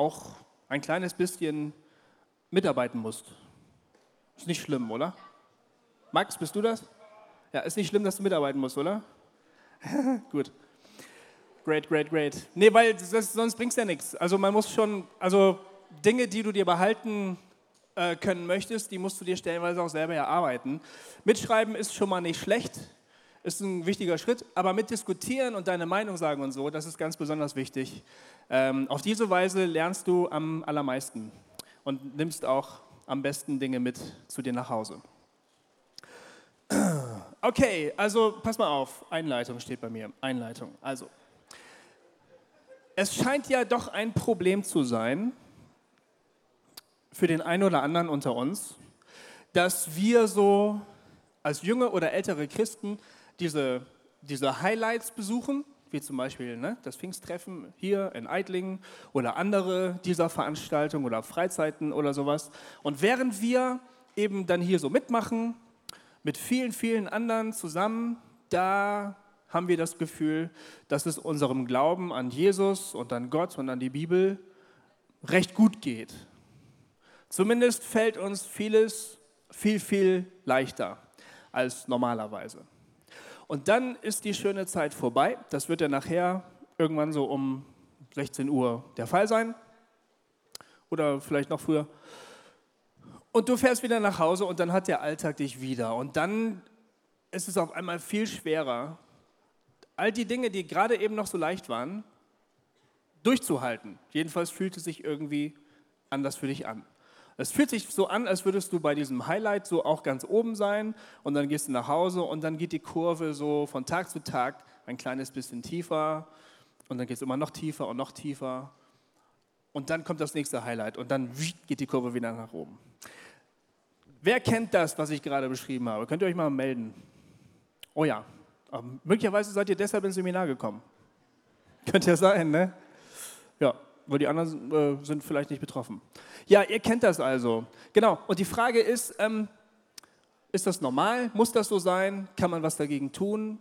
auch ein kleines bisschen mitarbeiten musst. Ist nicht schlimm, oder? Max, bist du das? Ja, ist nicht schlimm, dass du mitarbeiten musst, oder? Gut. Great, great, great. Nee, weil sonst bringt es ja nichts. Also man muss schon, also Dinge, die du dir behalten können möchtest, die musst du dir stellenweise auch selber erarbeiten. Mitschreiben ist schon mal nicht schlecht, ist ein wichtiger Schritt, aber mitdiskutieren und deine Meinung sagen und so, das ist ganz besonders wichtig. Auf diese Weise lernst du am allermeisten und nimmst auch am besten Dinge mit zu dir nach Hause. Okay, also pass mal auf, Einleitung steht bei mir, Einleitung. Also, es scheint ja doch ein Problem zu sein, für den einen oder anderen unter uns, dass wir so als junge oder ältere Christen diese Highlights besuchen, wie zum Beispiel das Pfingsttreffen hier in Eitlingen oder andere dieser Veranstaltungen oder Freizeiten oder sowas. Und während wir eben dann hier so mitmachen, mit vielen, vielen anderen zusammen, da haben wir das Gefühl, dass es unserem Glauben an Jesus und an Gott und an die Bibel recht gut geht. Zumindest fällt uns vieles viel, viel leichter als normalerweise. Und dann ist die schöne Zeit vorbei. Das wird ja nachher irgendwann so um 16 Uhr der Fall sein. Oder vielleicht noch früher. Und du fährst wieder nach Hause und dann hat der Alltag dich wieder. Und dann ist es auf einmal viel schwerer, all die Dinge, die gerade eben noch so leicht waren, durchzuhalten. Jedenfalls fühlt es sich irgendwie anders für dich an. Es fühlt sich so an, als würdest du bei diesem Highlight so auch ganz oben sein und dann gehst du nach Hause und dann geht die Kurve so von Tag zu Tag ein kleines bisschen tiefer und dann geht es immer noch tiefer und noch tiefer und dann kommt das nächste Highlight und dann geht die Kurve wieder nach oben. Wer kennt das, was ich gerade beschrieben habe? Könnt ihr euch mal melden? Oh ja, möglicherweise seid ihr deshalb ins Seminar gekommen. Könnte ja sein, ne? Ja, weil die anderen sind vielleicht nicht betroffen. Ja, ihr kennt das also. Genau, und die Frage ist das normal? Muss das so sein? Kann man was dagegen tun?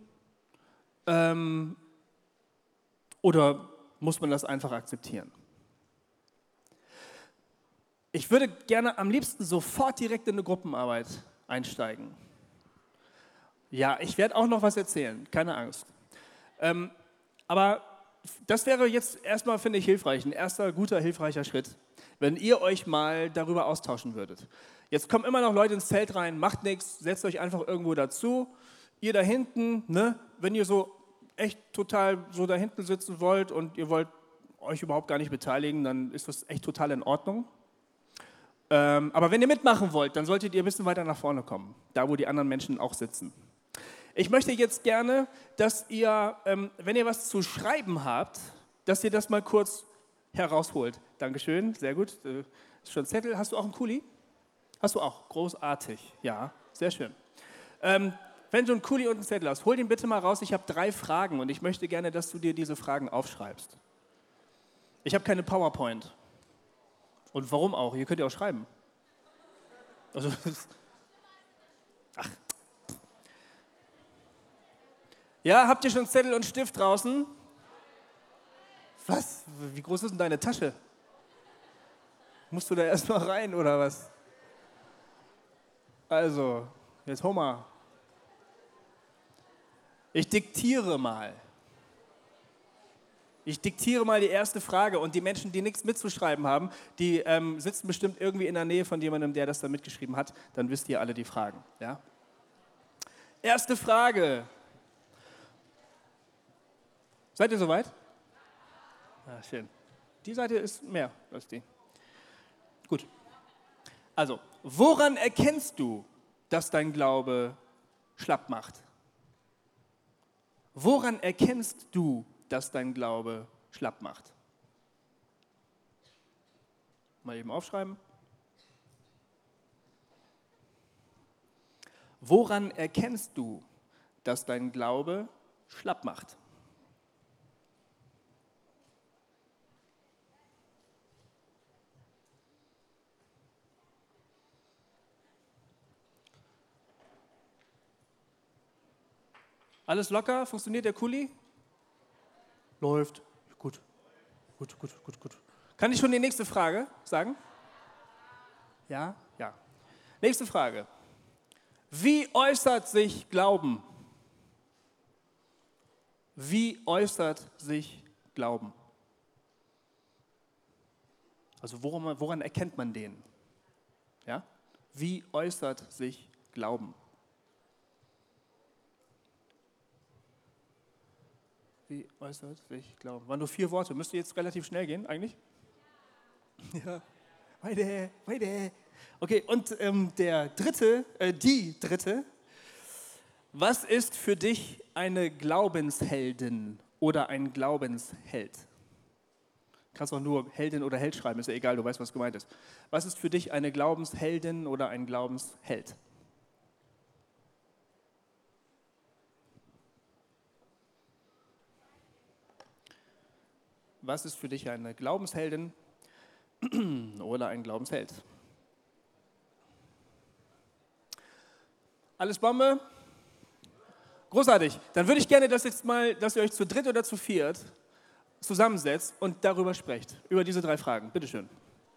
Oder muss man das einfach akzeptieren? Ich würde gerne am liebsten sofort direkt in eine Gruppenarbeit einsteigen. Ja, ich werde auch noch was erzählen, keine Angst. Aber das wäre jetzt erstmal, finde ich, hilfreich, ein erster guter, hilfreicher Schritt, wenn ihr euch mal darüber austauschen würdet. Jetzt kommen immer noch Leute ins Zelt rein, macht nichts, setzt euch einfach irgendwo dazu. Ihr da hinten, wenn ihr so echt total so da hinten sitzen wollt und ihr wollt euch überhaupt gar nicht beteiligen, dann ist das echt total in Ordnung. Aber wenn ihr mitmachen wollt, dann solltet ihr ein bisschen weiter nach vorne kommen, da wo die anderen Menschen auch sitzen. Ich möchte jetzt gerne, dass ihr, wenn ihr was zu schreiben habt, dass ihr das mal kurz herausholt. Dankeschön, sehr gut. Ist schon ein Zettel. Hast du auch einen Kuli? Hast du auch? Großartig. Ja, sehr schön. Wenn du einen Kuli und einen Zettel hast, hol den bitte mal raus. Ich habe 3 Fragen und ich möchte gerne, dass du dir diese Fragen aufschreibst. Ich habe keine PowerPoint. Und warum auch? Ihr könnt ja auch schreiben. Also, ach. Ja, habt ihr schon Zettel und Stift draußen? Was? Wie groß ist denn deine Tasche? Musst du da erstmal rein oder was? Also, jetzt hol mal. Ich diktiere mal. Ich diktiere mal die erste Frage und die Menschen, die nichts mitzuschreiben haben, die sitzen bestimmt irgendwie in der Nähe von jemandem, der das da mitgeschrieben hat. Dann wisst ihr alle die Fragen. Ja? Erste Frage. Seid ihr soweit? Ja, schön. Die Seite ist mehr als die. Gut. Also, woran erkennst du, dass dein Glaube schlapp macht? Woran erkennst du, dass dein Glaube schlapp macht? Mal eben aufschreiben. Woran erkennst du, dass dein Glaube schlapp macht? Alles locker? Funktioniert der Kuli? Läuft. Gut. Gut. Kann ich schon die nächste Frage sagen? Ja? Ja. Nächste Frage. Wie äußert sich Glauben? Wie äußert sich Glauben? Also woran erkennt man den? Ja? Wie äußert sich Glauben? Wie äußert sich Glauben? Waren nur 4 Worte. Müsste jetzt relativ schnell gehen, eigentlich? Ja. Weiter, weiter. Okay, und die dritte. Was ist für dich eine Glaubensheldin oder ein Glaubensheld? Du kannst auch nur Heldin oder Held schreiben, ist ja egal, du weißt, was gemeint ist. Was ist für dich eine Glaubensheldin oder ein Glaubensheld? Was ist für dich eine Glaubensheldin oder ein Glaubensheld? Alles Bombe? Großartig. Dann würde ich gerne, dass ihr euch zu dritt oder zu viert zusammensetzt und darüber sprecht, über diese 3 Fragen. Bitte schön.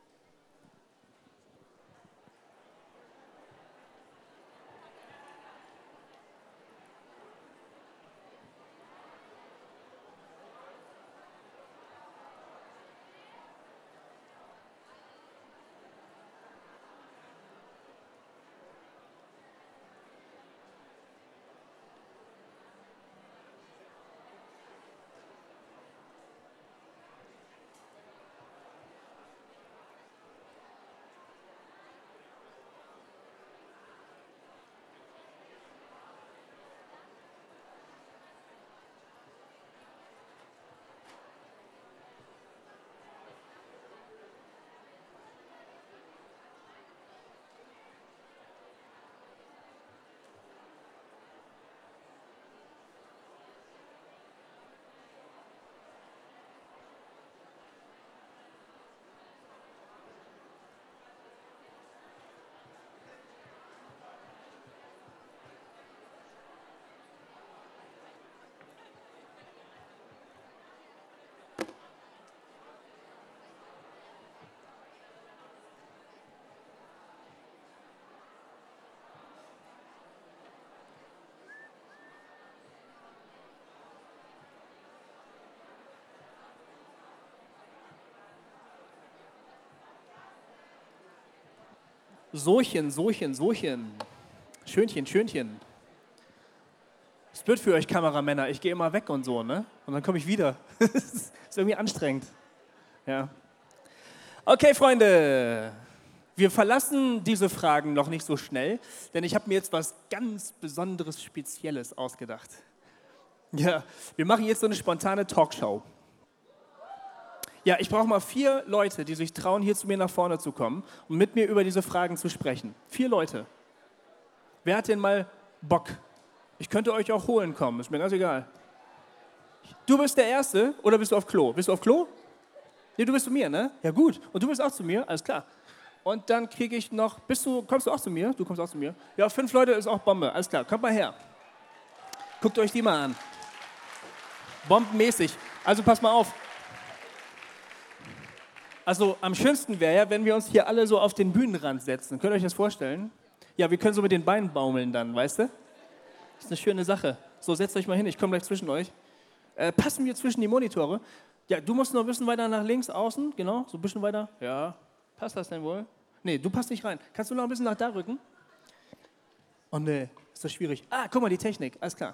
Sochen, Sochen, Sochen. Schönchen, Schönchen. Es wird für euch Kameramänner, ich gehe immer weg und so, ne? Und dann komme ich wieder. Das ist irgendwie anstrengend. Ja. Okay, Freunde. Wir verlassen diese Fragen noch nicht so schnell, denn ich habe mir jetzt was ganz Besonderes, Spezielles ausgedacht. Ja, wir machen jetzt so eine spontane Talkshow. Ja, ich brauche mal 4 Leute, die sich trauen, hier zu mir nach vorne zu kommen und mit mir über diese Fragen zu sprechen. 4 Leute. Wer hat denn mal Bock? Ich könnte euch auch holen kommen, ist mir ganz egal. Du bist der Erste oder bist du auf Klo? Bist du auf Klo? Nee, du bist zu mir, ne? Ja gut. Und du bist auch zu mir? Alles klar. Und dann kriege ich noch, kommst du auch zu mir? Du kommst auch zu mir? Ja, 5 Leute ist auch Bombe, alles klar. Kommt mal her. Guckt euch die mal an. Bombenmäßig. Also passt mal auf. Also am schönsten wäre ja, wenn wir uns hier alle so auf den Bühnenrand setzen. Könnt ihr euch das vorstellen? Ja, wir können so mit den Beinen baumeln dann, weißt du? Das ist eine schöne Sache. So, setzt euch mal hin, ich komme gleich zwischen euch. Passen wir zwischen die Monitore? Ja, du musst noch ein bisschen weiter nach links, außen, genau, so ein bisschen weiter. Ja, passt das denn wohl? Nee, du passt nicht rein. Kannst du noch ein bisschen nach da rücken? Oh nee, ist das schwierig. Ah, guck mal, die Technik, alles klar.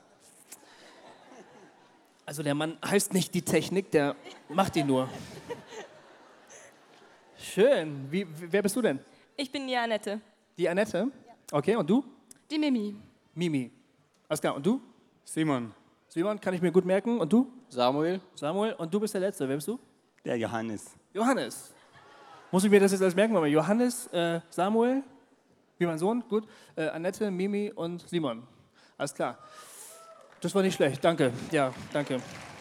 Also der Mann heißt nicht die Technik, der macht die nur. Schön. Wer bist du denn? Ich bin die Annette. Die Annette? Okay, und du? Die Mimi. Mimi. Alles klar, und du? Simon. Simon, kann ich mir gut merken. Und du? Samuel. Samuel. Und du bist der Letzte. Wer bist du? Der Johannes. Johannes. Muss ich mir das jetzt alles merken? Mal Johannes, Samuel, wie mein Sohn, gut. Annette, Mimi und Simon. Alles klar. Das war nicht schlecht, danke. Ja, danke.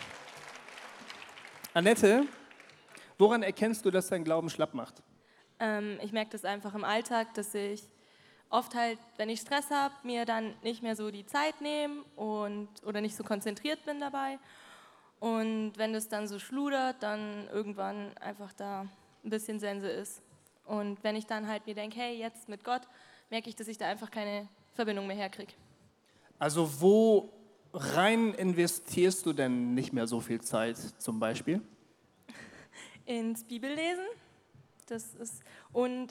Annette, woran erkennst du, dass dein Glauben schlapp macht? Ich merke das einfach im Alltag, dass ich oft halt, wenn ich Stress habe, mir dann nicht mehr so die Zeit nehme oder nicht so konzentriert bin dabei. Und wenn das dann so schludert, dann irgendwann einfach da ein bisschen Sense ist. Und wenn ich dann halt mir denke, hey, jetzt mit Gott, merke ich, dass ich da einfach keine Verbindung mehr herkriege. Also wo rein investierst du denn nicht mehr so viel Zeit zum Beispiel? Ins Bibellesen, das ist, und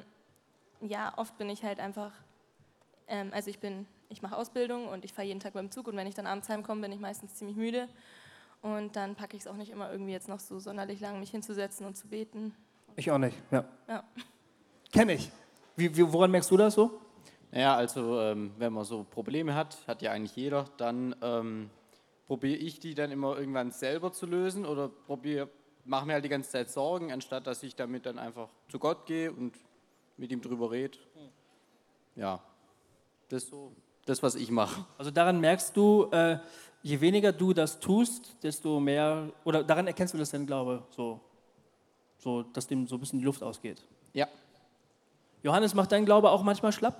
ja, oft bin ich halt einfach, also ich mache Ausbildung und ich fahre jeden Tag mit dem Zug und wenn ich dann abends heimkomme, bin ich meistens ziemlich müde und dann packe ich es auch nicht immer irgendwie jetzt noch so sonderlich lang, mich hinzusetzen und zu beten. Ich auch nicht, ja. Ja. Kenn ich. Woran merkst du das so? Ja, also wenn man so Probleme hat ja eigentlich jeder, dann probiere ich die dann immer irgendwann selber zu lösen oder mache mir halt die ganze Zeit Sorgen, anstatt dass ich damit dann einfach zu Gott gehe und mit ihm drüber rede. Ja, das ist so das, was ich mache. Also daran merkst du, je weniger du das tust, desto mehr, oder daran erkennst du das denn, glaube ich, so, dass dem so ein bisschen die Luft ausgeht. Ja. Johannes, macht dein Glaube auch manchmal schlapp?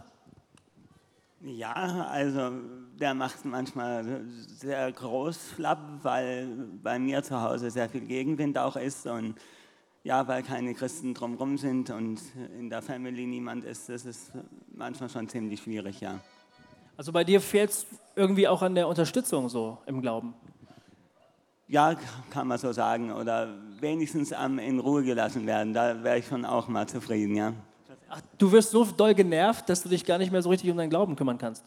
Ja, also der macht es manchmal sehr groß schlapp, weil bei mir zu Hause sehr viel Gegenwind auch ist und ja, weil keine Christen drumherum sind und in der Family niemand ist, das ist manchmal schon ziemlich schwierig, ja. Also bei dir fehlt es irgendwie auch an der Unterstützung so im Glauben. Ja, kann man so sagen, oder wenigstens am in Ruhe gelassen werden, da wäre ich schon auch mal zufrieden, ja. Ach, du wirst so doll genervt, dass du dich gar nicht mehr so richtig um deinen Glauben kümmern kannst.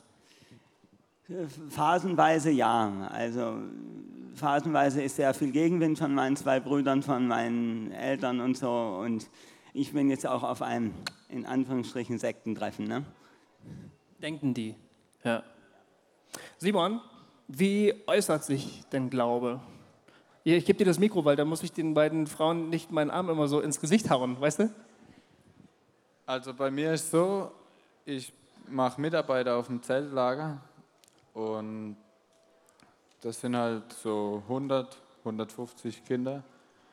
Phasenweise ja, also phasenweise ist sehr viel Gegenwind von meinen 2 Brüdern, von meinen Eltern und so und ich bin jetzt auch auf einem, in Anführungsstrichen, Sektentreffen, ne? Denken die, ja. Simon, wie äußert sich denn Glaube? Ich gebe dir das Mikro, weil da muss ich den beiden Frauen nicht meinen Arm immer so ins Gesicht hauen, weißt du? Also bei mir ist so, ich mache Mitarbeiter auf dem Zeltlager und das sind halt so 150 Kinder.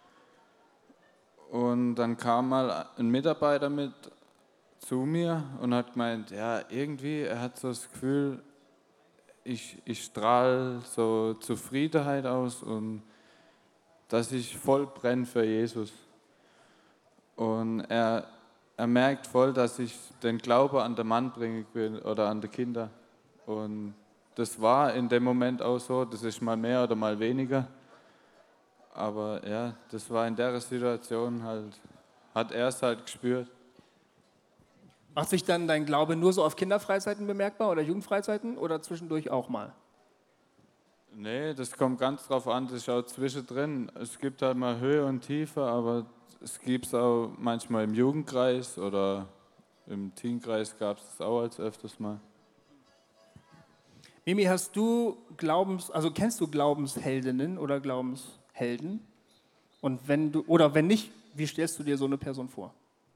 Und dann kam mal ein Mitarbeiter mit zu mir und hat gemeint, ja irgendwie, er hat so das Gefühl, ich strahle so Zufriedenheit aus und dass ich voll brenne für Jesus. Und er merkt voll, dass ich den Glaube an den Mann bringen will oder an die Kinder. Und das war in dem Moment auch so, das ist mal mehr oder mal weniger. Aber ja, das war in der Situation halt, hat er es halt gespürt. Macht sich dann dein Glaube nur so auf Kinderfreizeiten bemerkbar oder Jugendfreizeiten oder zwischendurch auch mal? Nee, das kommt ganz drauf an, das ist auch zwischendrin. Es gibt halt mal Höhe und Tiefe, aber es gibt es auch manchmal im Jugendkreis oder im Teenkreis gab es auch als öfters mal. Mimi, hast du kennst du Glaubensheldinnen oder Glaubenshelden? Und wenn nicht, wie stellst du dir so eine Person vor?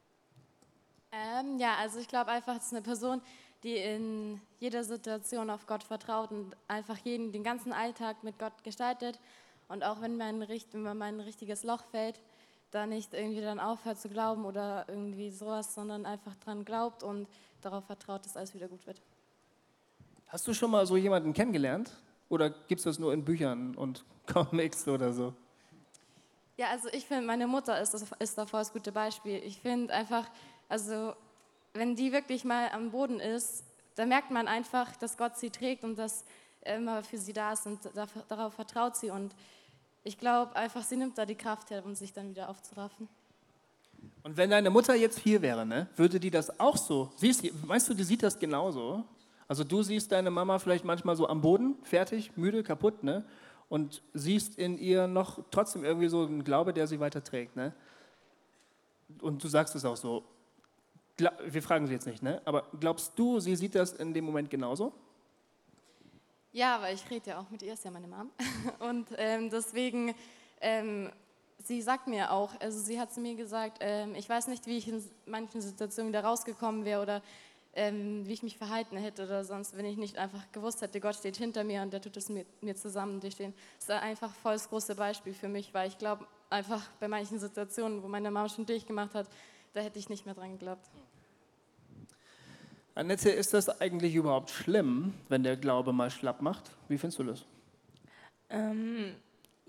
Ja, also ich glaube einfach, es ist eine Person, die in jeder Situation auf Gott vertraut und einfach den ganzen Alltag mit Gott gestaltet. Und auch wenn man ein richtiges Loch fällt, da nicht irgendwie dann aufhört zu glauben oder irgendwie sowas, sondern einfach dran glaubt und darauf vertraut, dass alles wieder gut wird. Hast du schon mal so jemanden kennengelernt? Oder gibt es das nur in Büchern und Comics oder so? Ja, also ich finde, meine Mutter ist da voll das gute Beispiel. Ich finde einfach, also wenn die wirklich mal am Boden ist, da merkt man einfach, dass Gott sie trägt und dass er immer für sie da ist und darauf vertraut sie. Und ich glaube einfach, sie nimmt da die Kraft her, um sich dann wieder aufzuraffen. Und wenn deine Mutter jetzt hier wäre, ne, würde die das auch so? Meinst du, die sieht das genauso? Also du siehst deine Mama vielleicht manchmal so am Boden, fertig, müde, kaputt, ne? Und siehst in ihr noch trotzdem irgendwie so einen Glaube, der sie weiterträgt, ne? Und du sagst es auch so. Wir fragen sie jetzt nicht, ne? Aber glaubst du, sie sieht das in dem Moment genauso? Ja, weil ich rede ja auch mit ihr, ist ja meine Mom. Und deswegen, sie sagt mir auch, also sie hat zu mir gesagt, ich weiß nicht, wie ich in manchen Situationen wieder rausgekommen wäre oder wie ich mich verhalten hätte oder sonst, wenn ich nicht einfach gewusst hätte, Gott steht hinter mir und der tut es mit mir zusammen durchstehen. Das ist einfach voll das große Beispiel für mich, weil ich glaube einfach bei manchen Situationen, wo meine Mama schon durchgemacht hat, da hätte ich nicht mehr dran geglaubt. Annette, ist das eigentlich überhaupt schlimm, wenn der Glaube mal schlapp macht? Wie findest du das?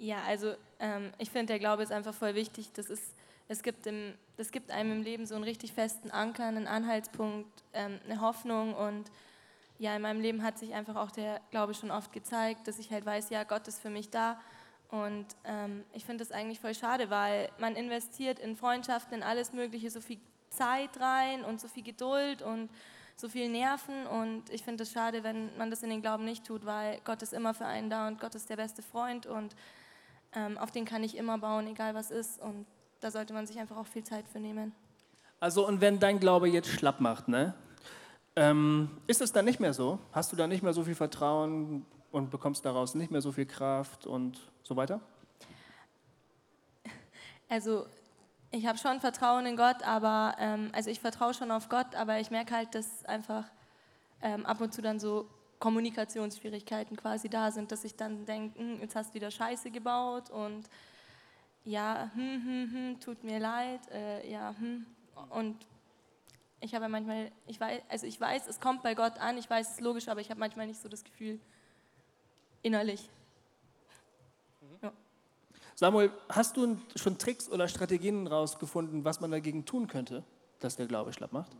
Ja, also ich finde, der Glaube ist einfach voll wichtig. Es gibt einem im Leben so einen richtig festen Anker, einen Anhaltspunkt, eine Hoffnung. Und ja, in meinem Leben hat sich einfach auch der Glaube schon oft gezeigt, dass ich halt weiß, ja, Gott ist für mich da. Und ich finde das eigentlich voll schade, weil man investiert in Freundschaften, in alles Mögliche, so viel Zeit rein und so viel Geduld und so viel Nerven. Und ich finde es schade, wenn man das in den Glauben nicht tut, weil Gott ist immer für einen da und Gott ist der beste Freund und auf den kann ich immer bauen, egal was ist. Und da sollte man sich einfach auch viel Zeit für nehmen. Also und wenn dein Glaube jetzt schlapp macht, ne? Ist es dann nicht mehr so? Hast du da nicht mehr so viel Vertrauen und bekommst daraus nicht mehr so viel Kraft und so weiter? Also ich habe schon Vertrauen in Gott, aber also ich vertraue schon auf Gott, aber ich merke halt, dass einfach ab und zu dann so Kommunikationsschwierigkeiten quasi da sind, dass ich dann denke, jetzt hast du wieder Scheiße gebaut und ja, tut mir leid, und ich habe manchmal, ich weiß, es kommt bei Gott an, ich weiß, es ist logisch, aber ich habe manchmal nicht so das Gefühl innerlich. Ja. Samuel, hast du schon Tricks oder Strategien rausgefunden, was man dagegen tun könnte, dass der Glaube schlapp macht?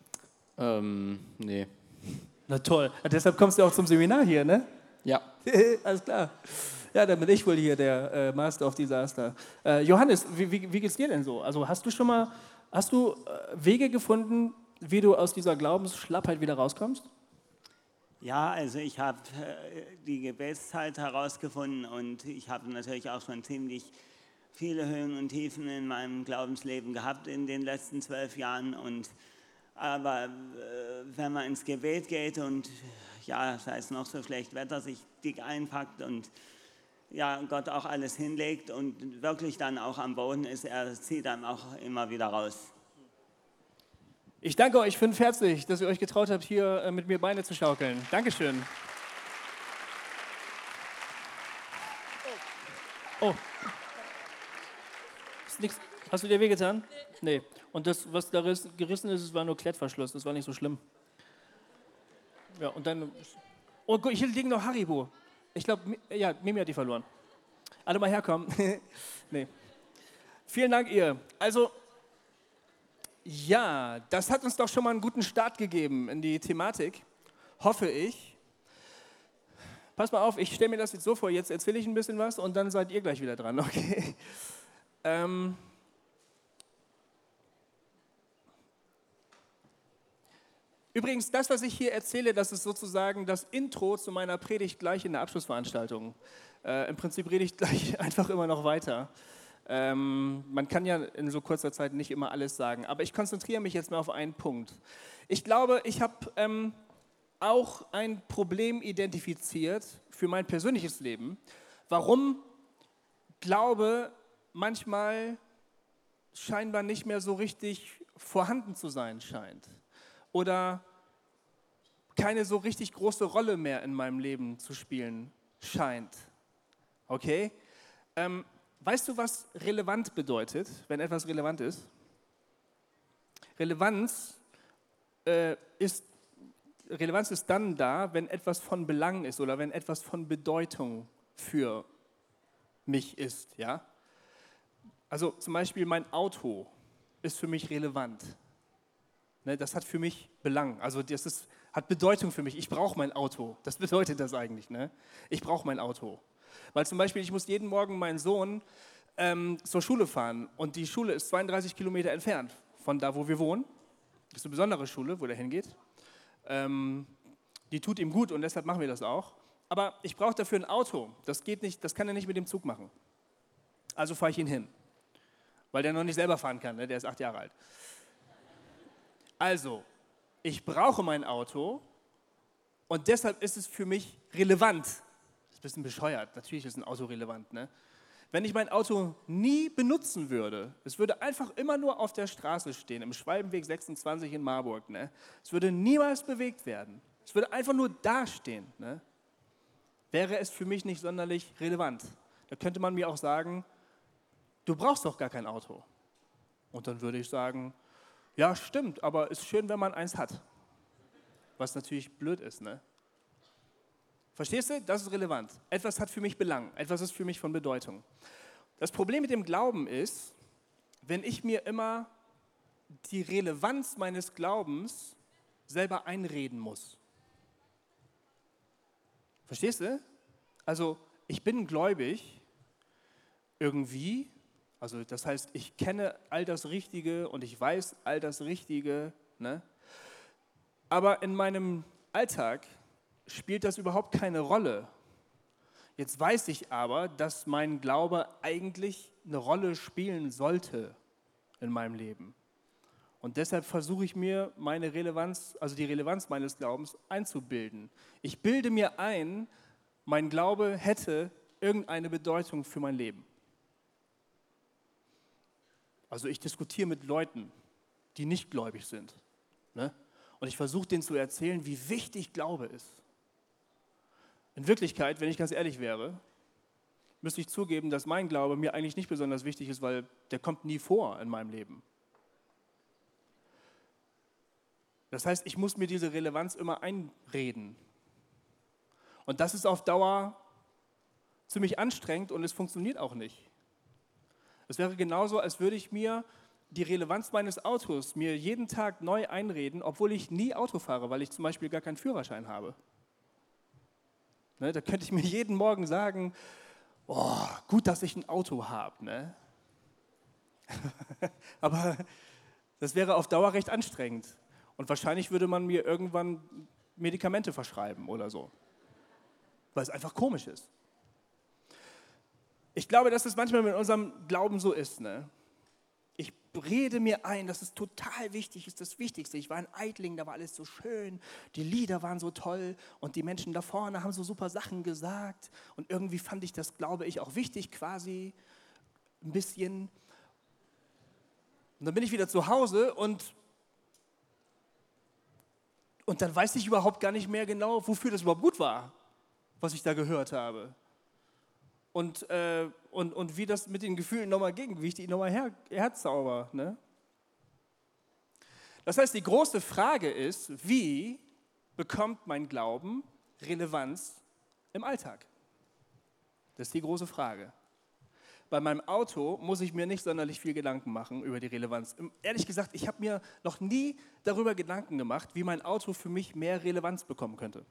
Nee. Na toll, deshalb kommst du auch zum Seminar hier, ne? Ja. Alles klar. Ja, dann bin ich wohl hier der Master of Disaster. Johannes, wie geht's dir denn so? Also hast du Wege gefunden, wie du aus dieser Glaubensschlappheit wieder rauskommst? Ja, also ich habe die Gebetszeit herausgefunden und ich habe natürlich auch schon ziemlich viele Höhen und Tiefen in meinem Glaubensleben gehabt in den letzten 12 Jahren. Aber wenn man ins Gebet geht und ja, sei es noch so schlecht Wetter, sich dick einpackt und ja, Gott auch alles hinlegt und wirklich dann auch am Boden ist, er zieht einem auch immer wieder raus. Ich danke euch herzlich, dass ihr euch getraut habt, hier mit mir Beine zu schaukeln. Dankeschön. Oh. Ist nix. Hast du dir wehgetan? Nee. Und das, was da gerissen ist, war nur Klettverschluss. Das war nicht so schlimm. Ja, und dann... Oh, guck, hier liegen noch Haribo. Ich glaube, ja, Mimi hat die verloren. Alle mal herkommen. Nee. Vielen Dank, ihr. Also... Ja, das hat uns doch schon mal einen guten Start gegeben in die Thematik, hoffe ich. Pass mal auf, ich stelle mir das jetzt so vor, jetzt erzähle ich ein bisschen was und dann seid ihr gleich wieder dran, okay? Übrigens, das, was ich hier erzähle, das ist sozusagen das Intro zu meiner Predigt gleich in der Abschlussveranstaltung. Im Prinzip rede ich gleich einfach immer noch weiter. Man kann ja in so kurzer Zeit nicht immer alles sagen, aber ich konzentriere mich jetzt mal auf einen Punkt. Ich glaube, ich habe auch ein Problem identifiziert für mein persönliches Leben, warum Glaube manchmal scheinbar nicht mehr so richtig vorhanden zu sein scheint oder keine so richtig große Rolle mehr in meinem Leben zu spielen scheint. Okay? Weißt du, was relevant bedeutet, wenn etwas relevant ist? Relevanz ist dann da, wenn etwas von Belang ist oder wenn etwas von Bedeutung für mich ist. Ja? Also zum Beispiel mein Auto ist für mich relevant. Ne, das hat für mich Belang. Also hat Bedeutung für mich. Ich brauche mein Auto. Das bedeutet das eigentlich. Ne? Ich brauche mein Auto. Weil zum Beispiel, ich muss jeden Morgen meinen Sohn zur Schule fahren und die Schule ist 32 Kilometer entfernt von da, wo wir wohnen. Das ist eine besondere Schule, wo der hingeht. Die tut ihm gut und deshalb machen wir das auch. Aber ich brauche dafür ein Auto. Das geht nicht, das kann er nicht mit dem Zug machen. Also fahre ich ihn hin, weil der noch nicht selber fahren kann. Ne? Der ist 8 Jahre alt. Also, ich brauche mein Auto und deshalb ist es für mich relevant. Das ist ein bisschen bescheuert. Natürlich ist ein Auto relevant. Ne? Wenn ich mein Auto nie benutzen würde, es würde einfach immer nur auf der Straße stehen, im Schwalbenweg 26 in Marburg. Ne? Es würde niemals bewegt werden. Es würde einfach nur dastehen. Ne? Wäre es für mich nicht sonderlich relevant. Da könnte man mir auch sagen, du brauchst doch gar kein Auto. Und dann würde ich sagen, ja, stimmt, aber ist schön, wenn man eins hat. Was natürlich blöd ist, ne? Verstehst du? Das ist relevant. Etwas hat für mich Belang. Etwas ist für mich von Bedeutung. Das Problem mit dem Glauben ist, wenn ich mir immer die Relevanz meines Glaubens selber einreden muss. Verstehst du? Also ich bin gläubig irgendwie, also das heißt, ich kenne all das Richtige und ich weiß all das Richtige, ne? Aber in meinem Alltag spielt das überhaupt keine Rolle. Jetzt weiß ich aber, dass mein Glaube eigentlich eine Rolle spielen sollte in meinem Leben. Und deshalb versuche ich mir meine Relevanz, also die Relevanz meines Glaubens einzubilden. Ich bilde mir ein, mein Glaube hätte irgendeine Bedeutung für mein Leben. Also ich diskutiere mit Leuten, die nicht gläubig sind. Ne? Und ich versuche denen zu erzählen, wie wichtig Glaube ist. In Wirklichkeit, wenn ich ganz ehrlich wäre, müsste ich zugeben, dass mein Glaube mir eigentlich nicht besonders wichtig ist, weil der kommt nie vor in meinem Leben. Das heißt, ich muss mir diese Relevanz immer einreden. Und das ist auf Dauer ziemlich anstrengend und es funktioniert auch nicht. Es wäre genauso, als würde ich mir die Relevanz meines Autos mir jeden Tag neu einreden, obwohl ich nie Auto fahre, weil ich zum Beispiel gar keinen Führerschein habe. Ne, da könnte ich mir jeden Morgen sagen, oh, gut, dass ich ein Auto habe. Ne? Aber das wäre auf Dauer recht anstrengend. Und wahrscheinlich würde man mir irgendwann Medikamente verschreiben oder so, weil es einfach komisch ist. Ich glaube, dass es manchmal mit unserem Glauben so ist. Ne? Ich rede mir ein, dass es total wichtig ist, das Wichtigste. Ich war in Eitling, da war alles so schön, die Lieder waren so toll und die Menschen da vorne haben so super Sachen gesagt. Und irgendwie fand ich das, glaube ich, auch wichtig quasi, ein bisschen. Und dann bin ich wieder zu Hause und dann weiß ich überhaupt gar nicht mehr genau, wofür das überhaupt gut war, was ich da gehört habe. Und wie das mit den Gefühlen nochmal ging, wie ich die nochmal herzauber. Ne? Das heißt, die große Frage ist, wie bekommt mein Glauben Relevanz im Alltag? Das ist die große Frage. Bei meinem Auto muss ich mir nicht sonderlich viel Gedanken machen über die Relevanz. Ehrlich gesagt, ich habe mir noch nie darüber Gedanken gemacht, wie mein Auto für mich mehr Relevanz bekommen könnte.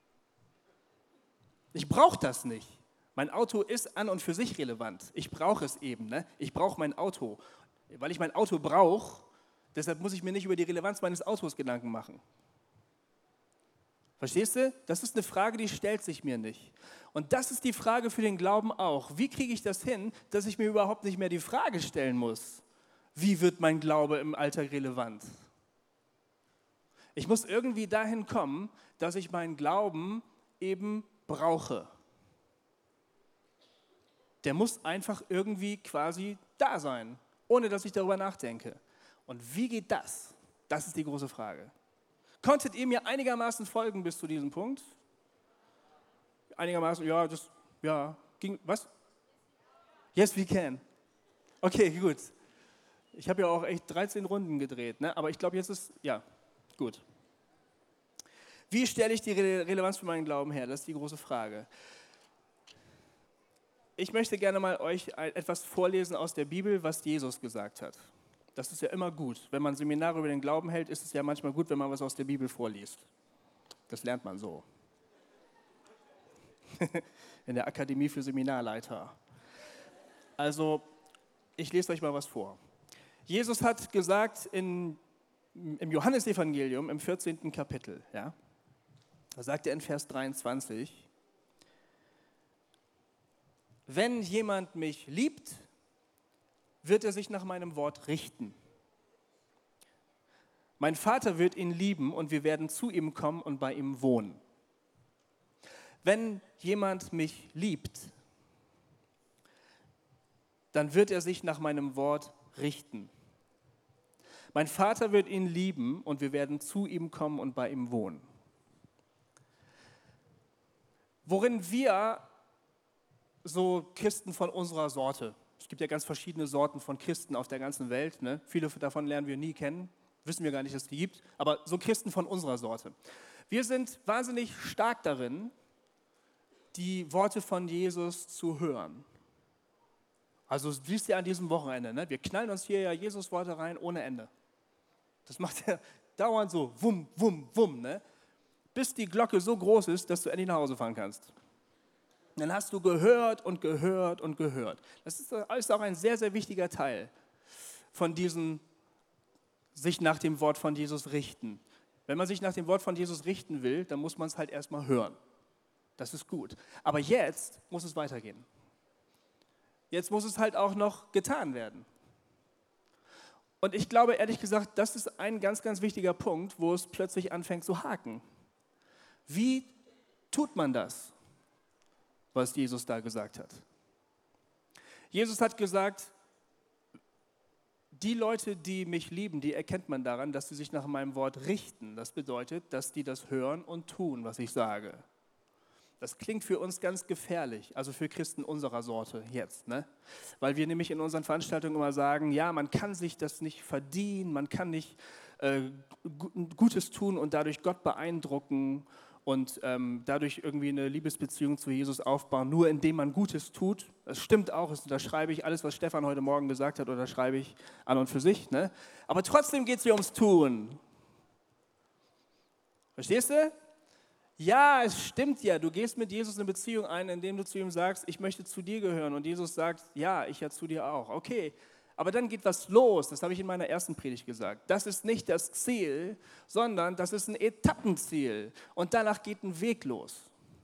Ich brauche das nicht. Mein Auto ist an und für sich relevant. Ich brauche es eben. Ne? Ich brauche mein Auto. Weil ich mein Auto brauche, deshalb muss ich mir nicht über die Relevanz meines Autos Gedanken machen. Verstehst du? Das ist eine Frage, die stellt sich mir nicht. Und das ist die Frage für den Glauben auch. Wie kriege ich das hin, dass ich mir überhaupt nicht mehr die Frage stellen muss, wie wird mein Glaube im Alltag relevant? Ich muss irgendwie dahin kommen, dass ich meinen Glauben eben brauche. Der muss einfach irgendwie quasi da sein, ohne dass ich darüber nachdenke. Und wie geht das? Das ist die große Frage. Konntet ihr mir einigermaßen folgen bis zu diesem Punkt? Einigermaßen, ging, was? Yes, we can. Okay, gut. Ich habe ja auch echt 13 Runden gedreht, ne? Aber ich glaube, jetzt ist, ja, gut. Wie stelle ich die Relevanz für meinen Glauben her? Das ist die große Frage. Ich möchte gerne mal euch etwas vorlesen aus der Bibel, was Jesus gesagt hat. Das ist ja immer gut. Wenn man Seminare über den Glauben hält, ist es ja manchmal gut, wenn man was aus der Bibel vorliest. Das lernt man so. In der Akademie für Seminarleiter. Also, ich lese euch mal was vor. Jesus hat gesagt im Johannesevangelium im 14. Kapitel, ja, da sagt er in Vers 23, wenn jemand mich liebt, wird er sich nach meinem Wort richten. Mein Vater wird ihn lieben und wir werden zu ihm kommen und bei ihm wohnen. Wenn jemand mich liebt, dann wird er sich nach meinem Wort richten. Mein Vater wird ihn lieben und wir werden zu ihm kommen und bei ihm wohnen. Worin wir so Christen von unserer Sorte, es gibt ja ganz verschiedene Sorten von Christen auf der ganzen Welt, ne? Viele davon lernen wir nie kennen, wissen wir gar nicht, dass es die gibt, aber so Christen von unserer Sorte. Wir sind wahnsinnig stark darin, die Worte von Jesus zu hören. Also siehst du an diesem Wochenende, ne? Wir knallen uns hier ja Jesus-Worte rein ohne Ende. Das macht er dauernd so, wumm, wumm, wumm, ne? Bis die Glocke so groß ist, dass du endlich nach Hause fahren kannst. Dann hast du gehört und gehört und gehört. Das ist auch ein sehr, sehr wichtiger Teil von diesem sich nach dem Wort von Jesus richten. Wenn man sich nach dem Wort von Jesus richten will, dann muss man es halt erstmal hören. Das ist gut. Aber jetzt muss es weitergehen. Jetzt muss es halt auch noch getan werden. Und ich glaube, ehrlich gesagt, das ist ein ganz, ganz wichtiger Punkt, wo es plötzlich anfängt zu haken. Wie tut man das, was Jesus da gesagt hat? Jesus hat gesagt, die Leute, die mich lieben, die erkennt man daran, dass sie sich nach meinem Wort richten. Das bedeutet, dass die das hören und tun, was ich sage. Das klingt für uns ganz gefährlich, also für Christen unserer Sorte jetzt, ne? Weil wir nämlich in unseren Veranstaltungen immer sagen, ja, man kann sich das nicht verdienen, man kann nicht Gutes tun und dadurch Gott beeindrucken und dadurch irgendwie eine Liebesbeziehung zu Jesus aufbauen, nur indem man Gutes tut. Das stimmt auch, das unterschreibe ich, alles, was Stefan heute Morgen gesagt hat, unterschreibe ich an und für sich, ne? Aber trotzdem geht es hier ums Tun. Verstehst du? Ja, es stimmt ja, du gehst mit Jesus eine Beziehung ein, indem du zu ihm sagst, ich möchte zu dir gehören. Und Jesus sagt, ja, ich ja zu dir auch. Okay, aber dann geht was los, das habe ich in meiner ersten Predigt gesagt. Das ist nicht das Ziel, sondern das ist ein Etappenziel. Und danach geht ein Weg los.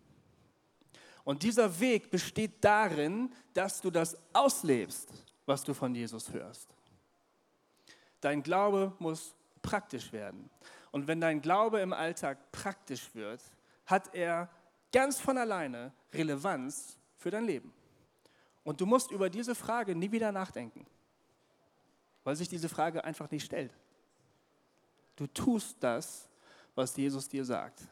Und dieser Weg besteht darin, dass du das auslebst, was du von Jesus hörst. Dein Glaube muss praktisch werden. Und wenn dein Glaube im Alltag praktisch wird, hat er ganz von alleine Relevanz für dein Leben. Und du musst über diese Frage nie wieder nachdenken, weil sich diese Frage einfach nicht stellt. Du tust das, was Jesus dir sagt.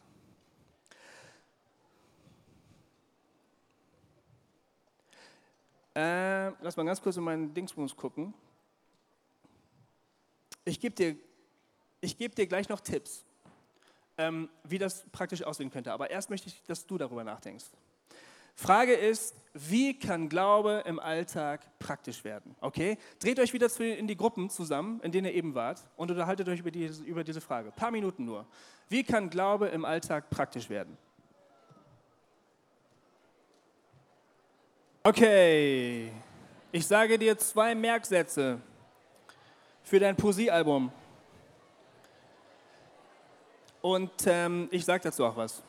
Lass mal ganz kurz in meinen Dingsbums gucken. Ich gebe dir gleich noch Tipps, wie das praktisch aussehen könnte. Aber erst möchte ich, dass du darüber nachdenkst. Frage ist, wie kann Glaube im Alltag praktisch werden? Okay? Dreht euch wieder in die Gruppen zusammen, in denen ihr eben wart, und unterhaltet euch über diese Frage. Ein paar Minuten nur. Wie kann Glaube im Alltag praktisch werden? Okay. Ich sage dir 2 Merksätze für dein Poesiealbum. Und ich sage dazu auch was.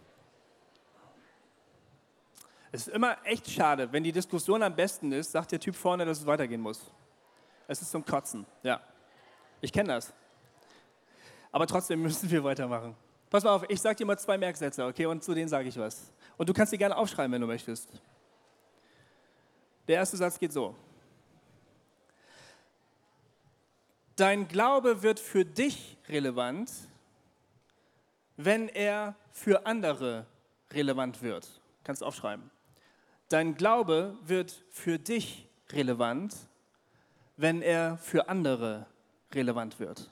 Es ist immer echt schade, wenn die Diskussion am besten ist, sagt der Typ vorne, dass es weitergehen muss. Es ist zum Kotzen, ja. Ich kenne das. Aber trotzdem müssen wir weitermachen. Pass mal auf, ich sage dir mal 2 Merksätze, okay, und zu denen sage ich was. Und du kannst die gerne aufschreiben, wenn du möchtest. Der erste Satz geht so. Dein Glaube wird für dich relevant, wenn er für andere relevant wird. Kannst du aufschreiben. Dein Glaube wird für dich relevant, wenn er für andere relevant wird.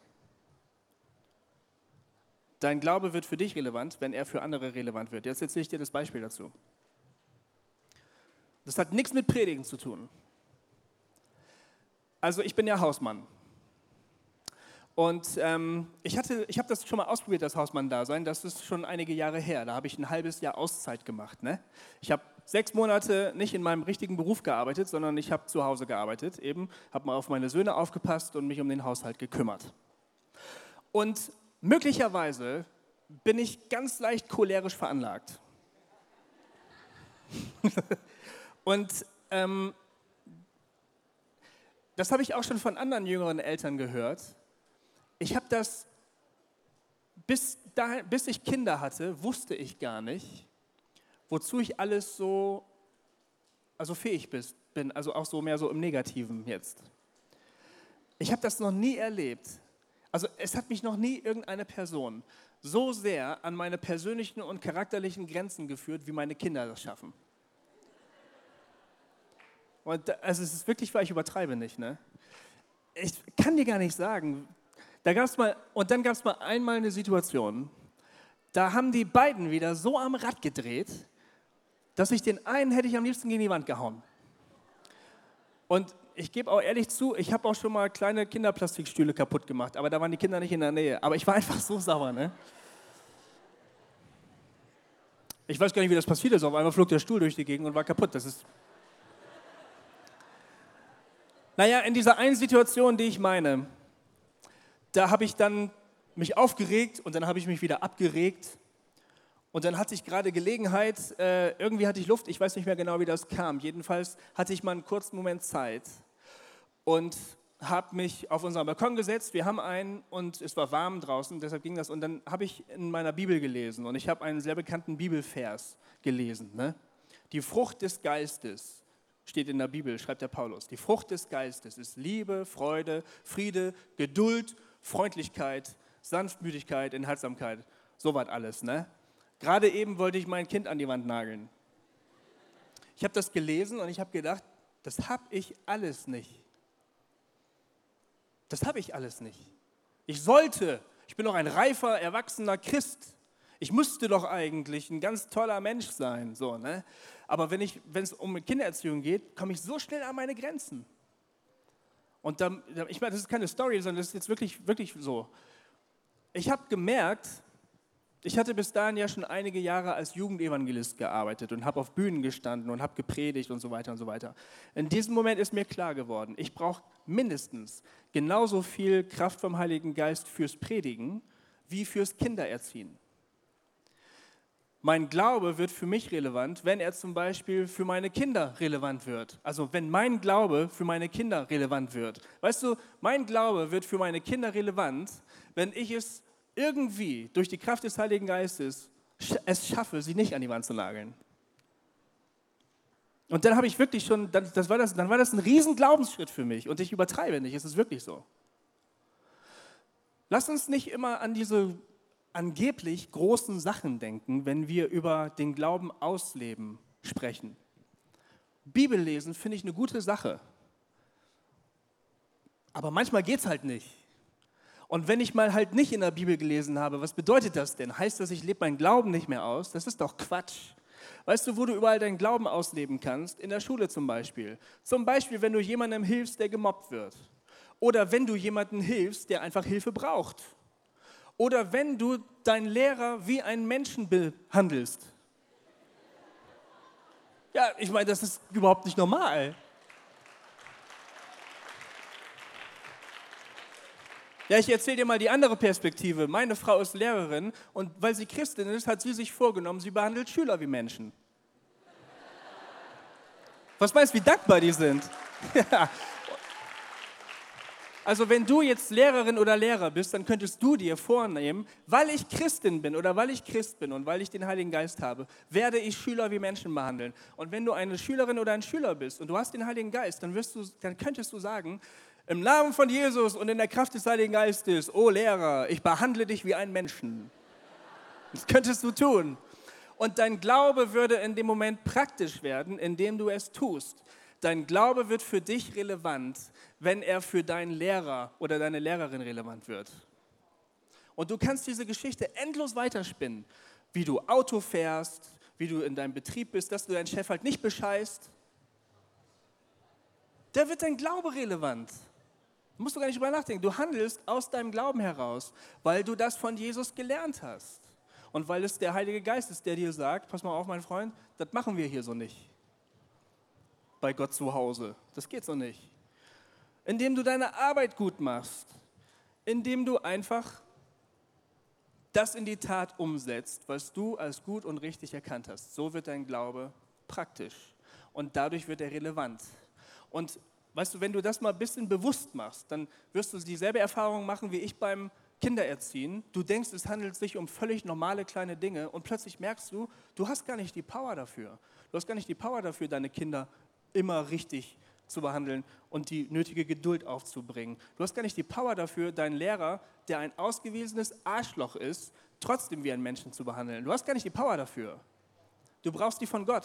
Dein Glaube wird für dich relevant, wenn er für andere relevant wird. Jetzt erzähle ich dir das Beispiel dazu. Das hat nichts mit Predigen zu tun. Also ich bin ja Hausmann. Und ich habe das schon mal ausprobiert, das Hausmann-Dasein. Das ist schon einige Jahre her. Da habe ich ein halbes Jahr Auszeit gemacht. Ne? Ich habe 6 Monate nicht in meinem richtigen Beruf gearbeitet, sondern ich habe zu Hause gearbeitet. Eben, habe mal auf meine Söhne aufgepasst und mich um den Haushalt gekümmert. Und möglicherweise bin ich ganz leicht cholerisch veranlagt. Und das habe ich auch schon von anderen jüngeren Eltern gehört. Ich habe das, bis ich Kinder hatte, wusste ich gar nicht, wozu ich alles so fähig bin, also auch so mehr so im Negativen jetzt. Ich habe das noch nie erlebt. Also es hat mich noch nie irgendeine Person so sehr an meine persönlichen und charakterlichen Grenzen geführt, wie meine Kinder das schaffen. Und also es ist wirklich, weil ich übertreibe nicht, ne? Ich kann dir gar nicht sagen. Dann gab es mal einmal eine Situation, da haben die beiden wieder so am Rad gedreht, dass ich den einen hätte ich am liebsten gegen die Wand gehauen. Und ich gebe auch ehrlich zu, ich habe auch schon mal kleine Kinderplastikstühle kaputt gemacht, aber da waren die Kinder nicht in der Nähe. Aber ich war einfach so sauer, ne? Ich weiß gar nicht, wie das passiert ist. Auf einmal flog der Stuhl durch die Gegend und war kaputt. Das ist. Naja, in dieser einen Situation, die ich meine, da habe ich dann mich aufgeregt und dann habe ich mich wieder abgeregt. Und dann hatte ich gerade Gelegenheit, irgendwie hatte ich Luft, ich weiß nicht mehr genau, wie das kam. Jedenfalls hatte ich mal einen kurzen Moment Zeit und habe mich auf unseren Balkon gesetzt. Wir haben einen und es war warm draußen, deshalb ging das. Und dann habe ich in meiner Bibel gelesen und ich habe einen sehr bekannten Bibelvers gelesen. Ne? Die Frucht des Geistes steht in der Bibel, schreibt der Paulus. Die Frucht des Geistes ist Liebe, Freude, Friede, Geduld, Freundlichkeit, Sanftmütigkeit, Enthaltsamkeit. So was alles, ne? Gerade eben wollte ich mein Kind an die Wand nageln. Ich habe das gelesen und ich habe gedacht, das habe ich alles nicht. Das habe ich alles nicht. Ich bin doch ein reifer, erwachsener Christ. Ich müsste doch eigentlich ein ganz toller Mensch sein. So, ne? Aber wenn es um Kindererziehung geht, komme ich so schnell an meine Grenzen. Und dann, ich meine, das ist keine Story, sondern das ist jetzt wirklich, wirklich so. Ich habe gemerkt, ich hatte bis dahin ja schon einige Jahre als Jugendevangelist gearbeitet und habe auf Bühnen gestanden und habe gepredigt und so weiter und so weiter. In diesem Moment ist mir klar geworden, ich brauche mindestens genauso viel Kraft vom Heiligen Geist fürs Predigen wie fürs Kindererziehen. Mein Glaube wird für mich relevant, wenn er zum Beispiel für meine Kinder relevant wird. Also wenn mein Glaube für meine Kinder relevant wird. Weißt du, mein Glaube wird für meine Kinder relevant, wenn ich es irgendwie durch die Kraft des Heiligen Geistes es schaffe, sie nicht an die Wand zu nageln. Und dann habe ich wirklich schon, dann war das ein riesen Glaubensschritt für mich und ich übertreibe nicht, es ist wirklich so. Lass uns nicht immer an diese angeblich großen Sachen denken, wenn wir über den Glauben ausleben sprechen. Bibellesen finde ich eine gute Sache, aber manchmal geht es halt nicht. Und wenn ich mal halt nicht in der Bibel gelesen habe, was bedeutet das denn? Heißt das, ich lebe meinen Glauben nicht mehr aus? Das ist doch Quatsch. Weißt du, wo du überall deinen Glauben ausleben kannst? In der Schule zum Beispiel. Zum Beispiel, wenn du jemandem hilfst, der gemobbt wird. Oder wenn du jemandem hilfst, der einfach Hilfe braucht. Oder wenn du deinen Lehrer wie einen Menschen behandelst. Ja, ich meine, das ist überhaupt nicht normal. Ja, ich erzähle dir mal die andere Perspektive. Meine Frau ist Lehrerin und weil sie Christin ist, hat sie sich vorgenommen, sie behandelt Schüler wie Menschen. Was meinst du, wie dankbar die sind? Ja. Also wenn du jetzt Lehrerin oder Lehrer bist, dann könntest du dir vornehmen, weil ich Christin bin oder weil ich Christ bin und weil ich den Heiligen Geist habe, werde ich Schüler wie Menschen behandeln. Und wenn du eine Schülerin oder ein Schüler bist und du hast den Heiligen Geist, dann könntest du sagen, im Namen von Jesus und in der Kraft des Heiligen Geistes, oh Lehrer, ich behandle dich wie einen Menschen. Das könntest du tun. Und dein Glaube würde in dem Moment praktisch werden, indem du es tust. Dein Glaube wird für dich relevant, wenn er für deinen Lehrer oder deine Lehrerin relevant wird. Und du kannst diese Geschichte endlos weiterspinnen, wie du Auto fährst, wie du in deinem Betrieb bist, dass du deinen Chef halt nicht bescheißt. Da wird dein Glaube relevant. Da musst du gar nicht drüber nachdenken. Du handelst aus deinem Glauben heraus, weil du das von Jesus gelernt hast. Und weil es der Heilige Geist ist, der dir sagt, pass mal auf, mein Freund, das machen wir hier so nicht. Bei Gott zu Hause. Das geht so nicht. Indem du deine Arbeit gut machst. Indem du einfach das in die Tat umsetzt, was du als gut und richtig erkannt hast. So wird dein Glaube praktisch. Und dadurch wird er relevant. Und weißt du, wenn du das mal ein bisschen bewusst machst, dann wirst du dieselbe Erfahrung machen wie ich beim Kindererziehen. Du denkst, es handelt sich um völlig normale kleine Dinge und plötzlich merkst du, du hast gar nicht die Power dafür. Du hast gar nicht die Power dafür, deine Kinder immer richtig zu behandeln und die nötige Geduld aufzubringen. Du hast gar nicht die Power dafür, deinen Lehrer, der ein ausgewiesenes Arschloch ist, trotzdem wie einen Menschen zu behandeln. Du hast gar nicht die Power dafür. Du brauchst die von Gott.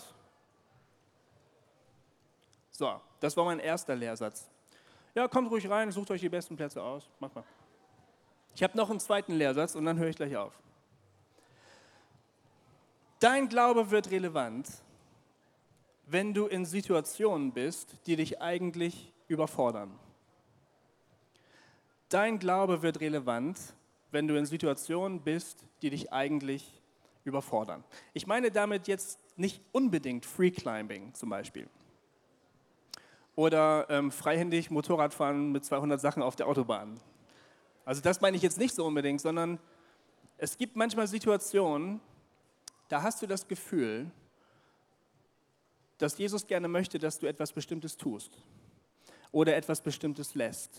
So, das war mein erster Lehrsatz. Ja, kommt ruhig rein, sucht euch die besten Plätze aus. Macht mal. Ich habe noch einen zweiten Lehrsatz und dann höre ich gleich auf. Dein Glaube wird relevant, wenn du in Situationen bist, die dich eigentlich überfordern. Dein Glaube wird relevant, wenn du in Situationen bist, die dich eigentlich überfordern. Ich meine damit jetzt nicht unbedingt Freeclimbing zum Beispiel. Oder freihändig Motorradfahren mit 200 Sachen auf der Autobahn. Also das meine ich jetzt nicht so unbedingt, sondern es gibt manchmal Situationen, da hast du das Gefühl, dass Jesus gerne möchte, dass du etwas Bestimmtes tust oder etwas Bestimmtes lässt.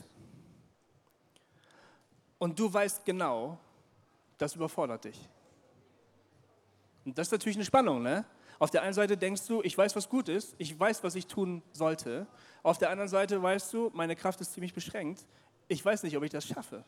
Und du weißt genau, das überfordert dich. Und das ist natürlich eine Spannung, ne? Auf der einen Seite denkst du, ich weiß, was gut ist, ich weiß, was ich tun sollte. Auf der anderen Seite weißt du, meine Kraft ist ziemlich beschränkt. Ich weiß nicht, ob ich das schaffe.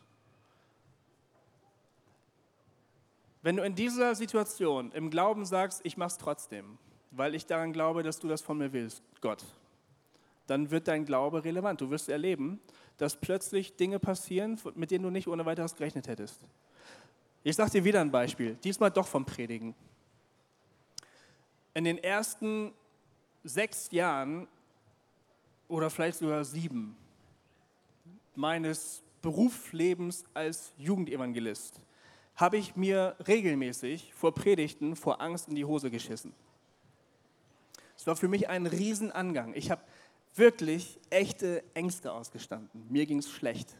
Wenn du in dieser Situation im Glauben sagst, ich mache es trotzdem, weil ich daran glaube, dass du das von mir willst, Gott, dann wird dein Glaube relevant. Du wirst erleben, dass plötzlich Dinge passieren, mit denen du nicht ohne weiteres gerechnet hättest. Ich sage dir wieder ein Beispiel, diesmal doch vom Predigen. In den ersten 6 Jahren oder vielleicht sogar 7 meines Berufslebens als Jugendevangelist habe ich mir regelmäßig vor Predigten vor Angst in die Hose geschissen. Es war für mich ein Riesenangang. Ich habe wirklich echte Ängste ausgestanden. Mir ging es schlecht.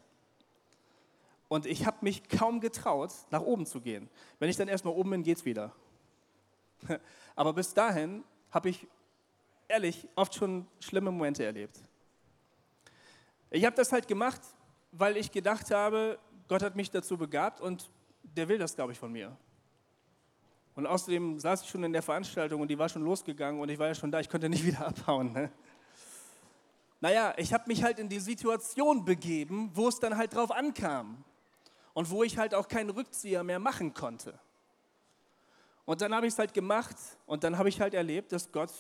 Und ich habe mich kaum getraut, nach oben zu gehen. Wenn ich dann erstmal oben bin, geht's wieder. Aber bis dahin habe ich, ehrlich, oft schon schlimme Momente erlebt. Ich habe das halt gemacht, weil ich gedacht habe, Gott hat mich dazu begabt und der will das, glaube ich, von mir. Und außerdem saß ich schon in der Veranstaltung und die war schon losgegangen und ich war ja schon da, ich konnte nicht wieder abhauen. Ne? Naja, ich habe mich halt in die Situation begeben, wo es dann halt drauf ankam und wo ich halt auch keinen Rückzieher mehr machen konnte. Und dann habe ich es halt gemacht und dann habe ich halt erlebt, dass Gott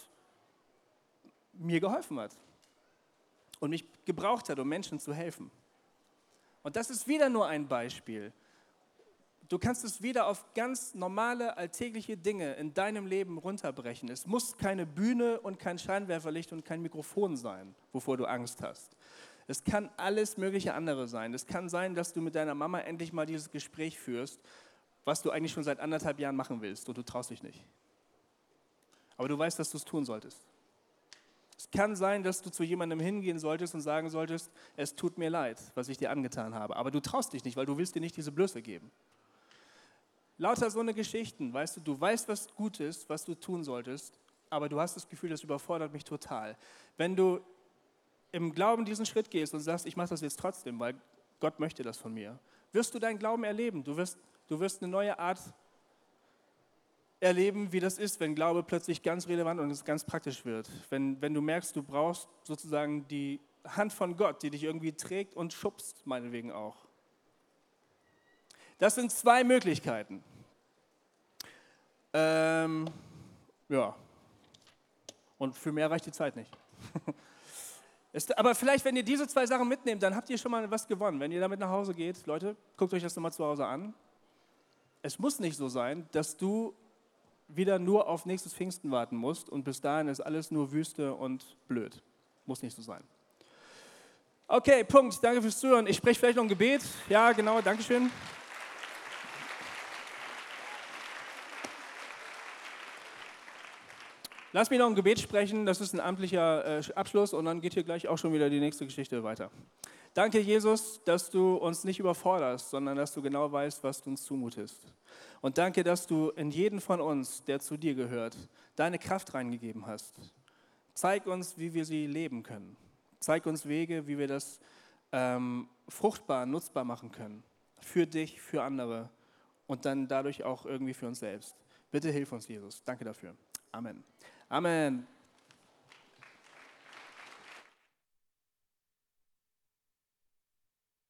mir geholfen hat und mich gebraucht hat, um Menschen zu helfen. Und das ist wieder nur ein Beispiel. Du kannst es wieder auf ganz normale, alltägliche Dinge in deinem Leben runterbrechen. Es muss keine Bühne und kein Scheinwerferlicht und kein Mikrofon sein, wovor du Angst hast. Es kann alles mögliche andere sein. Es kann sein, dass du mit deiner Mama endlich mal dieses Gespräch führst, was du eigentlich schon seit 1,5 Jahren machen willst und du traust dich nicht. Aber du weißt, dass du es tun solltest. Es kann sein, dass du zu jemandem hingehen solltest und sagen solltest, es tut mir leid, was ich dir angetan habe. Aber du traust dich nicht, weil du willst dir nicht diese Blöße geben. Lauter so eine Geschichten, weißt du, du weißt, was gut ist, was du tun solltest, aber du hast das Gefühl, das überfordert mich total. Wenn du im Glauben diesen Schritt gehst und sagst, ich mache das jetzt trotzdem, weil Gott möchte das von mir, wirst du deinen Glauben erleben. Du wirst eine neue Art erleben, wie das ist, wenn Glaube plötzlich ganz relevant und ganz praktisch wird. Wenn du merkst, du brauchst sozusagen die Hand von Gott, die dich irgendwie trägt und schubst, meinetwegen auch. Das sind 2 Möglichkeiten. Ja. Und für mehr reicht die Zeit nicht. Aber vielleicht, wenn ihr diese 2 Sachen mitnehmt, dann habt ihr schon mal was gewonnen. Wenn ihr damit nach Hause geht, Leute, guckt euch das nochmal zu Hause an. Es muss nicht so sein, dass du wieder nur auf nächstes Pfingsten warten musst und bis dahin ist alles nur Wüste und blöd. Muss nicht so sein. Okay, Punkt. Danke fürs Zuhören. Ich spreche vielleicht noch ein Gebet. Ja, genau, Dankeschön. Lass mich noch ein Gebet sprechen, das ist ein amtlicher Abschluss und dann geht hier gleich auch schon wieder die nächste Geschichte weiter. Danke, Jesus, dass du uns nicht überforderst, sondern dass du genau weißt, was du uns zumutest. Und danke, dass du in jeden von uns, der zu dir gehört, deine Kraft reingegeben hast. Zeig uns, wie wir sie leben können. Zeig uns Wege, wie wir das fruchtbar, nutzbar machen können. Für dich, für andere und dann dadurch auch irgendwie für uns selbst. Bitte hilf uns, Jesus. Danke dafür. Amen. Amen.